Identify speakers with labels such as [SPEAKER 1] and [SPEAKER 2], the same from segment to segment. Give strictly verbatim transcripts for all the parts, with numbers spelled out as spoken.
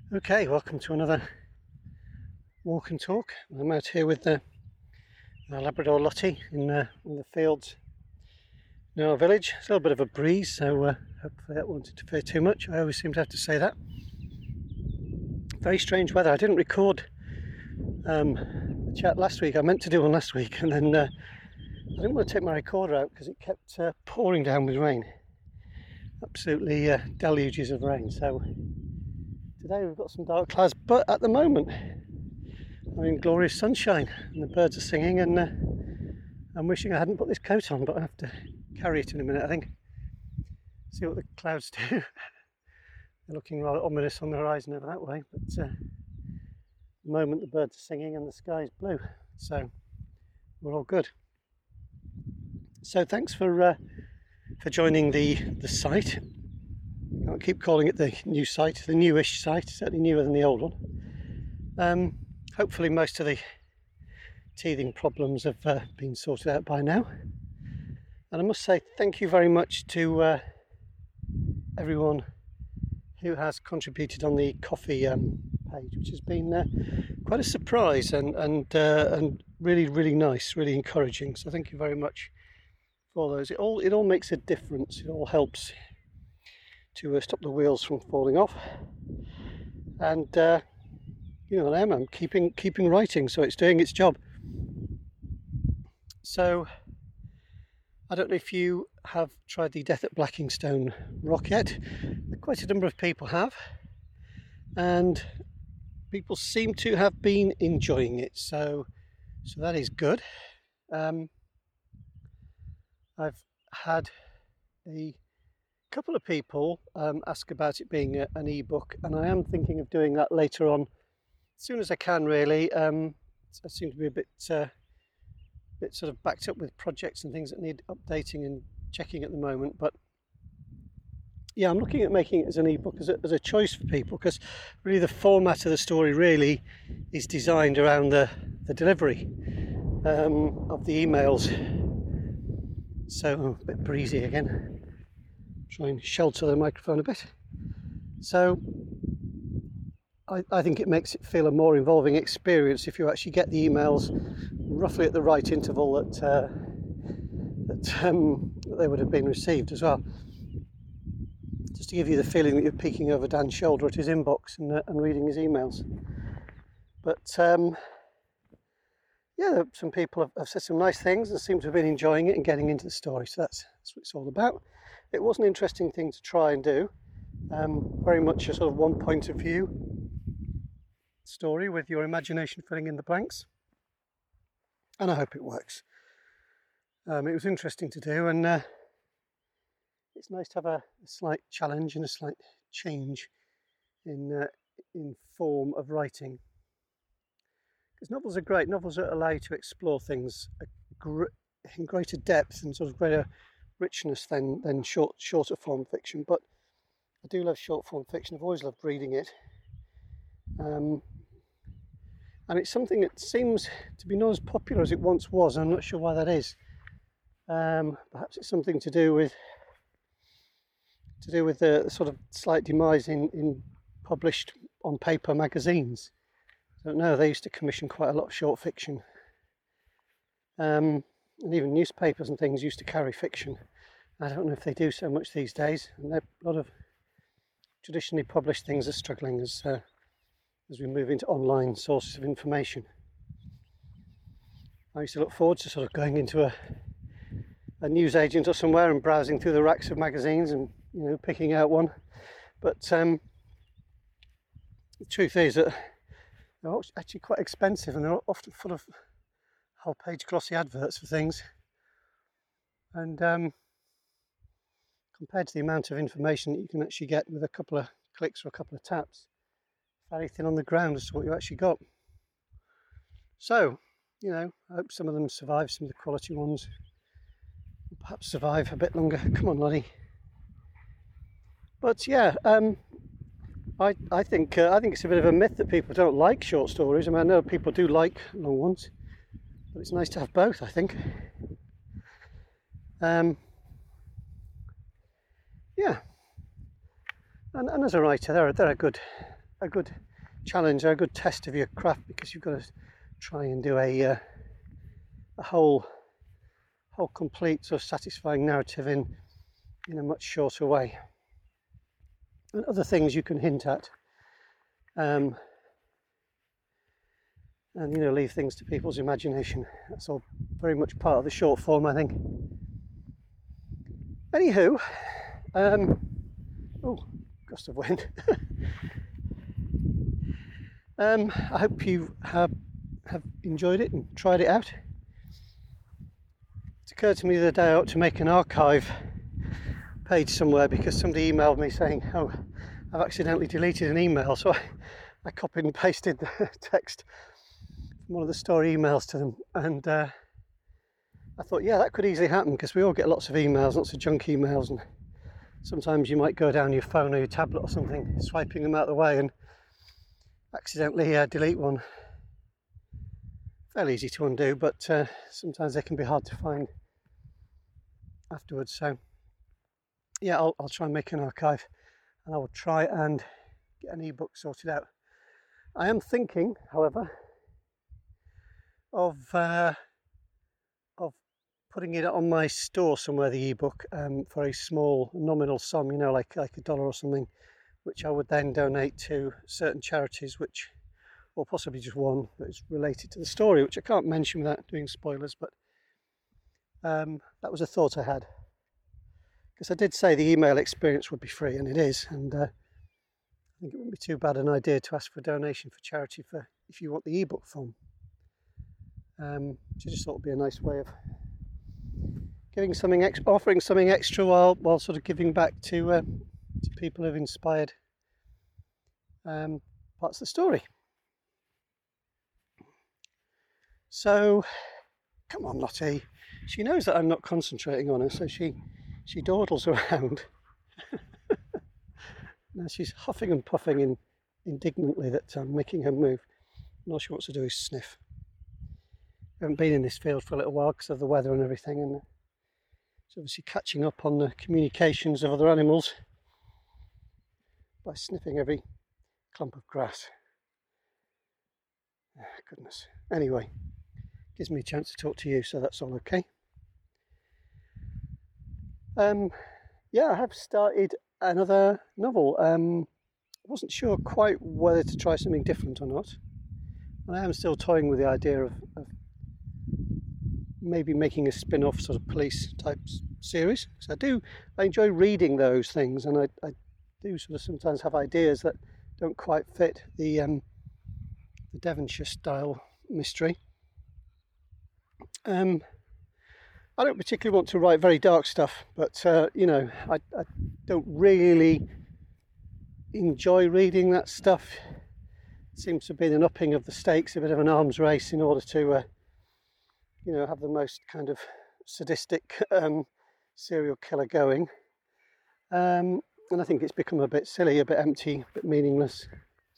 [SPEAKER 1] Okay, welcome to another walk and talk. I'm out here with the uh, Labrador Lottie in, uh, in the fields near our village. It's a little bit of a breeze, so uh, hopefully that won't interfere too much. I always seem to have to say that. Very strange weather. I didn't record um, the chat last week. I meant to do one last week, and then uh, I didn't want to take my recorder out because it kept uh, pouring down with rain. Absolutely uh, deluges of rain. So today we've got some dark clouds, but at the moment I'm in glorious sunshine and the birds are singing, and uh, I'm wishing I hadn't put this coat on, but I have to carry it in a minute, I think. See what the clouds do. They're looking rather ominous on the horizon over that way, but uh, at the moment the birds are singing and the sky is blue, so we're all good. So thanks for uh, for joining the, the site. I'll keep calling it the new site, the newish site, certainly newer than the old one. Um, hopefully most of the teething problems have uh, been sorted out by now. And I must say thank you very much to uh, everyone who has contributed on the coffee um, page, which has been uh, quite a surprise and and uh, and really really nice, really encouraging. So thank you very much for all those. It all it all makes a difference. It all helps to uh, stop the wheels from falling off. And uh, you know what I am. I'm keeping keeping writing, so it's doing its job. So I don't know if you have tried the Death at Blackingstone rock yet. Quite a number of people have, and people seem to have been enjoying it, so so that is good. Um, I've had a couple of people um, ask about it being a, an ebook, and I am thinking of doing that later on, as soon as I can really. Um, I seem to be a bit, uh, bit sort of backed up with projects and things that need updating and checking at the moment, but yeah, I'm looking at making it as an ebook as a, as a choice for people, because really the format of the story really is designed around the, the delivery um, of the emails. So, oh, a bit breezy again. Try and shelter the microphone a bit. So I, I think it makes it feel a more involving experience if you actually get the emails roughly at the right interval that, uh, that, um, that they would have been received as well. Just to give you the feeling that you're peeking over Dan's shoulder at his inbox and, uh, and reading his emails. But um, yeah, some people have, have said some nice things and seem to have been enjoying it and getting into the story, so that's, that's what it's all about. It was an interesting thing to try and do, um, very much a sort of one point of view story with your imagination filling in the blanks, and I hope it works. Um, it was interesting to do, and uh, it's nice to have a, a slight challenge and a slight change in uh, in form of writing. Because novels are great. Novels allow you to explore things in greater depth and sort of greater richness than than short shorter form fiction. But I do love short form fiction. I've always loved reading it, um, and it's something that seems to be not as popular as it once was. And I'm not sure why that is. Um, perhaps it's something to do with to do with the sort of slight demise in, in published on paper magazines. I don't know, they used to commission quite a lot of short fiction. Um, and even newspapers and things used to carry fiction. I don't know if they do so much these days. And a lot of traditionally published things are struggling as, uh, as we move into online sources of information. I used to look forward to sort of going into a, a newsagent or somewhere and browsing through the racks of magazines and you know, picking out one. But um, the truth is that they're actually quite expensive, and they're often full of whole page glossy adverts for things. And um, compared to the amount of information that you can actually get with a couple of clicks or a couple of taps, very thin on the ground as to what you actually got. So, you know, I hope some of them survive, some of the quality ones will perhaps survive a bit longer. Come on, Lottie. But yeah, um, I I think uh, I think it's a bit of a myth that people don't like short stories. I mean, I know people do like long ones, but it's nice to have both, I think. Um, yeah, and, and as a writer, they're they're a good a good challenge or a good test of your craft, because you've got to try and do a uh, a whole whole complete sort of satisfying narrative in in a much shorter way. And other things you can hint at, um, and you know, leave things to people's imagination. That's all very much part of the short form, I think. Anywho, um, oh, gust of wind. um, I hope you have have enjoyed it and tried it out. It occurred to me the other day I ought to make an archive page somewhere, because somebody emailed me saying, oh, I've accidentally deleted an email, so I, I copied and pasted the text from one of the story emails to them, and uh, I thought, yeah, that could easily happen, because we all get lots of emails, lots of junk emails, and sometimes you might go down your phone or your tablet or something, swiping them out of the way, and accidentally uh, delete one. Fairly easy to undo, but uh, sometimes they can be hard to find afterwards. So yeah, I'll, I'll try and make an archive, and I will try and get an ebook sorted out. I am thinking, however, of uh, of putting it on my store somewhere, the ebook, um, for a small nominal sum, you know, like like a dollar or something, which I would then donate to certain charities, which, or possibly just one that is related to the story, which I can't mention without doing spoilers, but um, that was a thought I had. Because I did say the email experience would be free, and it is, and uh, I think it wouldn't be too bad an idea to ask for a donation for charity for if you want the ebook form. Um, so I just thought it would be a nice way of giving something, ex- offering something extra while while sort of giving back to uh, to people who've inspired um, parts of the story. So, come on, Lottie. She knows that I'm not concentrating on her, so she she dawdles around. Now she's huffing and puffing in, indignantly that I'm making her move. And all she wants to do is sniff. I haven't been in this field for a little while because of the weather and everything, and it's obviously catching up on the communications of other animals by sniffing every clump of grass. Oh, goodness. Anyway, gives me a chance to talk to you, so that's all okay. Um, yeah, I have started another novel. Um, I wasn't sure quite whether to try something different or not. And I am still toying with the idea of, of maybe making a spin-off sort of police type series. So I do, I enjoy reading those things, and I, I do sort of sometimes have ideas that don't quite fit the, um, the Devonshire style mystery. Um, I don't particularly want to write very dark stuff, but uh, you know, I, I don't really enjoy reading that stuff. It seems to be an upping of the stakes, a bit of an arms race in order to, uh, you know, have the most kind of sadistic um, serial killer going. Um, and I think it's become a bit silly, a bit empty, a bit meaningless.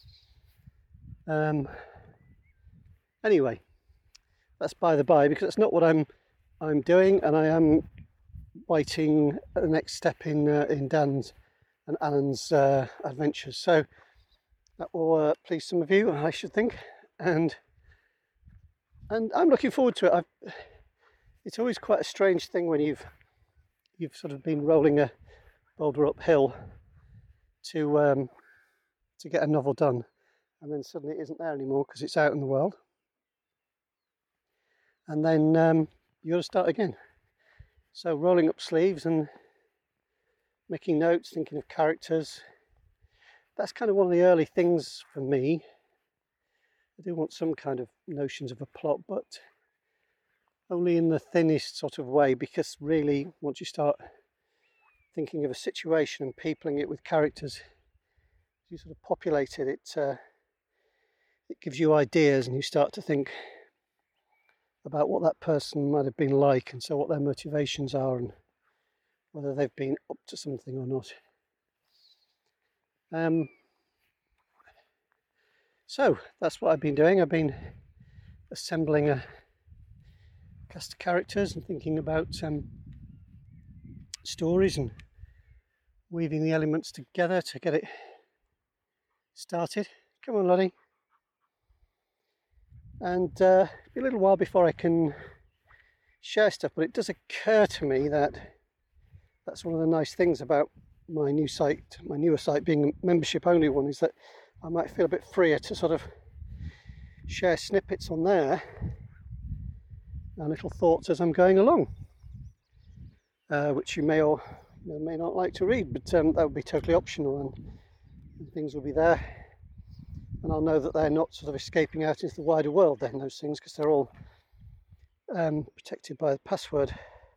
[SPEAKER 1] Um, anyway, that's by the by, because it's not what I'm I'm doing, and I am waiting the next step in uh, in Dan's and Alan's uh, adventures. So that will uh, please some of you, I should think, and and I'm looking forward to it. I've, it's always quite a strange thing when you've you've sort of been rolling a boulder uphill to um, to get a novel done, and then suddenly it isn't there anymore because it's out in the world, and then um, you got to start again. So rolling up sleeves and making notes, thinking of characters, that's kind of one of the early things for me. I do want some kind of notions of a plot, but only in the thinnest sort of way, because really once you start thinking of a situation and peopling it with characters, you sort of populate it, it, uh, it gives you ideas, and you start to think about what that person might have been like, and so what their motivations are, and whether they've been up to something or not. Um, so that's what I've been doing. I've been assembling a cast of characters and thinking about um, stories and weaving the elements together to get it started. Come on, Lottie. And uh, it'll be a little while before I can share stuff, but it does occur to me that that's one of the nice things about my new site, my newer site being a membership only one, is that I might feel a bit freer to sort of share snippets on there and little thoughts as I'm going along, uh, which you may or you know, may not like to read, but um, that would be totally optional, and, and things will be there, and I'll know that they're not sort of escaping out into the wider world then, those things, because they're all um, protected by the password.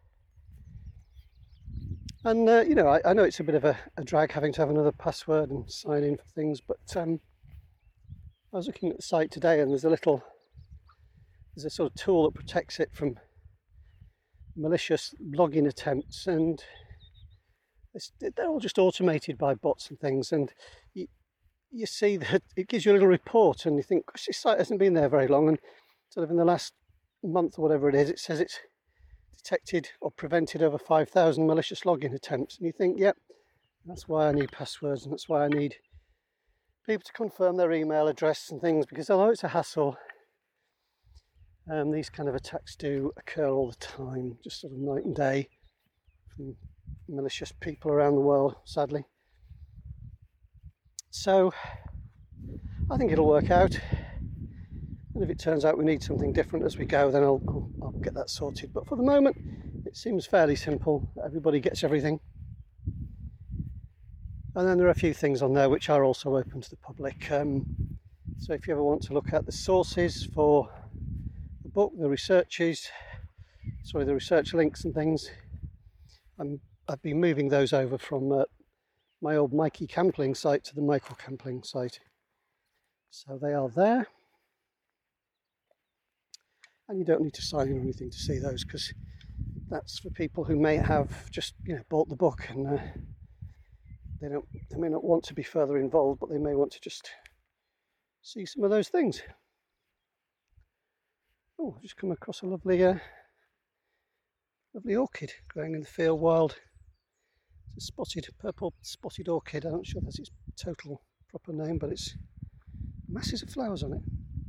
[SPEAKER 1] And uh, you know, I, I know it's a bit of a, a drag having to have another password and sign in for things, but um, I was looking at the site today, and there's a little there's a sort of tool that protects it from malicious login attempts, and it's, they're all just automated by bots and things, and you, you see that it gives you a little report, and you think, gosh, this site hasn't been there very long, and sort of in the last month or whatever it is, it says it's detected or prevented over five thousand malicious login attempts, and you think, yep, that's why I need passwords, and that's why I need people to confirm their email address and things, because although it's a hassle, um, these kind of attacks do occur all the time, just sort of night and day, from malicious people around the world, sadly. So I think it'll work out, and if it turns out we need something different as we go, then I'll, I'll, I'll get that sorted. But for the moment, it seems fairly simple. Everybody gets everything. And then there are a few things on there which are also open to the public. Um, so if you ever want to look at the sources for the book, the researches, sorry, the research links and things, I'm, I've been moving those over from uh, my old Mikey Campling site to the Michael Campling site. So they are there. And you don't need to sign in or anything to see those, because that's for people who may have just, you know, bought the book, and uh, they don't, they may not want to be further involved, but they may want to just see some of those things. Oh, I've just come across a lovely, uh, lovely orchid growing in the field wild. It's a spotted, purple spotted orchid. I'm not sure that's its total proper name, but it's masses of flowers on it.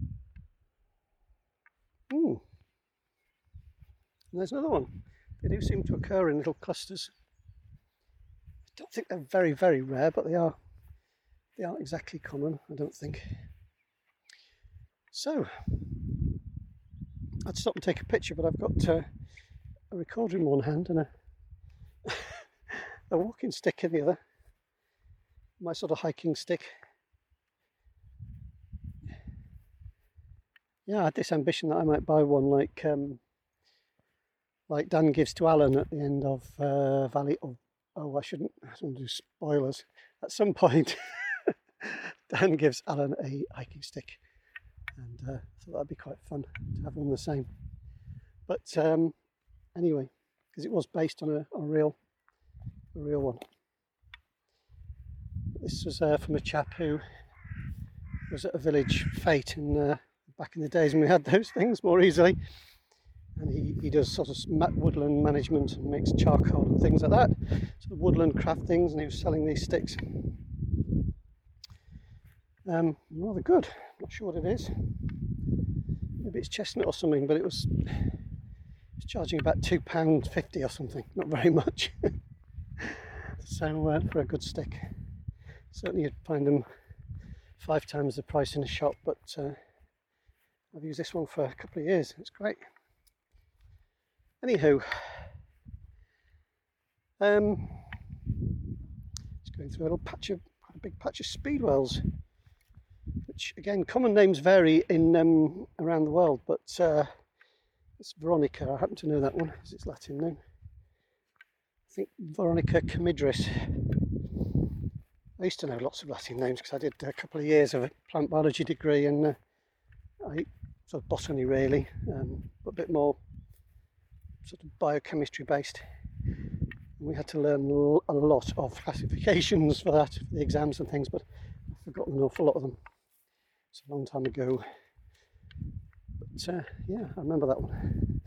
[SPEAKER 1] Mm. And there's another one. They do seem to occur in little clusters. I don't think they're very, very rare, but they are they aren't exactly common, I don't think. So, I'd stop and take a picture, but I've got uh, a recorder in one hand and a, a walking stick in the other. My sort of hiking stick. Yeah, I had this ambition that I might buy one like um, like Dan gives to Alan at the end of uh, Valley of... Oh, I shouldn't, I don't do spoilers. At some point, Dan gives Alan a hiking stick, and uh, I thought that'd be quite fun to have one the same. But um, anyway, because it was based on a, a real, a real one. This was uh, from a chap who was at a village fete in uh, back in the days when we had those things more easily, and he, he does sort of woodland management and makes charcoal and things like that, sort of woodland craft things, and he was selling these sticks. Um, rather good. Not sure what it is. Maybe it's chestnut or something, but it was, it was charging about two pounds fifty or something. Not very much. So uh, for a good stick, certainly you'd find them five times the price in a shop, but uh, I've used this one for a couple of years. It's great. Anywho, um, just going through a little patch of, quite a big patch of speedwells, which again, common names vary in um, around the world, but uh, it's Veronica. I happen to know that one, is its Latin name. I think Veronica Camidris. I used to know lots of Latin names because I did a couple of years of a plant biology degree, and uh, I sort of botany really, um, but a bit more sort of biochemistry based. And we had to learn a lot of classifications for that, for the exams and things, but I've forgotten an awful lot of them. It's a long time ago. But uh, yeah, I remember that one.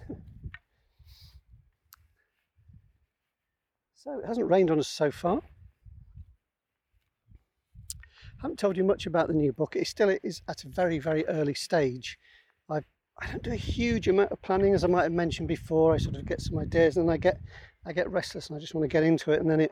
[SPEAKER 1] So it hasn't rained on us so far. haven't told you much about the new book. It still is at a very, very early stage. I've, I don't do a huge amount of planning, as I might have mentioned before. I sort of get some ideas and then I get I get restless and I just want to get into it. And then it,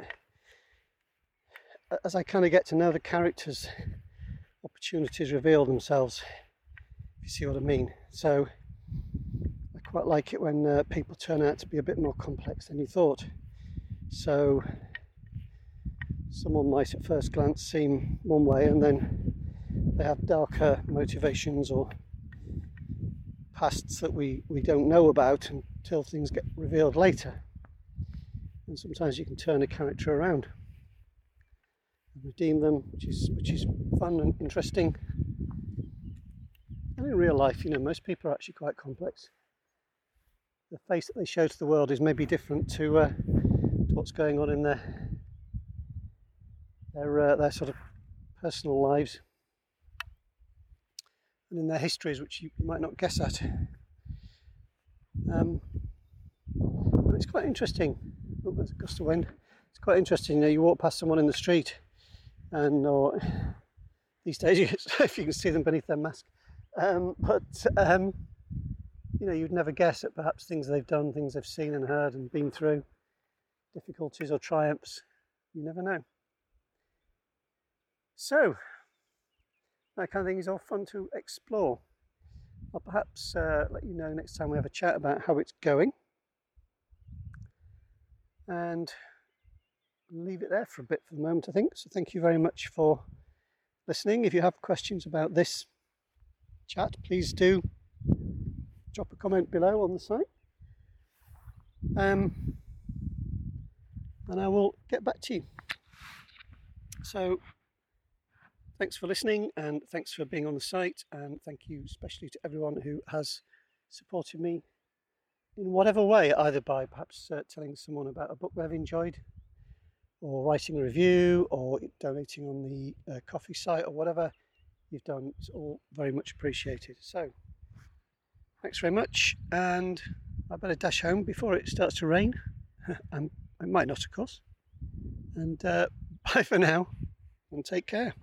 [SPEAKER 1] as I kind of get to know the characters, opportunities reveal themselves, if you see what I mean. So I quite like it when uh, people turn out to be a bit more complex than you thought. So someone might at first glance seem one way and then they have darker motivations or pasts that we, we don't know about until things get revealed later. And sometimes you can turn a character around and redeem them, which is which is fun and interesting. And in real life, you know, most people are actually quite complex. The face that they show to the world is maybe different to, uh, to what's going on in their their uh, their sort of personal lives and in their histories, which you might not guess at. Um, and it's quite interesting. Oh, there's a gust of wind. It's quite interesting. You know, you walk past someone in the street, and or these days, you, if you can see them beneath their mask, um, but um, you know, you'd never guess at perhaps things they've done, things they've seen and heard and been through, difficulties or triumphs. You never know. So that kind of thing is all fun to explore. I'll perhaps uh, let you know next time we have a chat about how it's going, and leave it there for a bit for the moment, I think. So thank you very much for listening. If you have questions about this chat, please do drop a comment below on the site, um, and I will get back to you. So thanks for listening, and thanks for being on the site, and thank you especially to everyone who has supported me in whatever way, either by perhaps uh, telling someone about a book they've enjoyed, or writing a review, or donating on the uh, coffee site, or whatever you've done. It's all very much appreciated. So thanks very much, and I better dash home before it starts to rain. And it might not, of course. And uh, bye for now, and take care.